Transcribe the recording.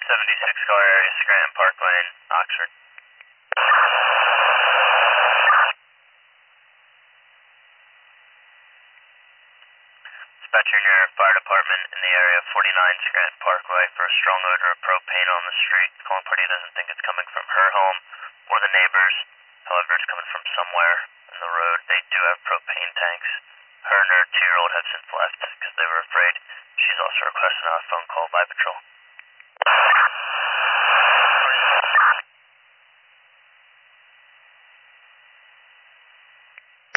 76 car area, Scranton Park Lane, Oxford. Dispatcher near fire department in the area of 49 Scranton Parkway for a strong odor of propane on the street. Calling party doesn't think it's coming from her home or the neighbors. However, it's coming from somewhere in the road. They do have propane tanks. Her and her 2-year-old have since left because they were afraid. She's also requesting a phone call by patrol.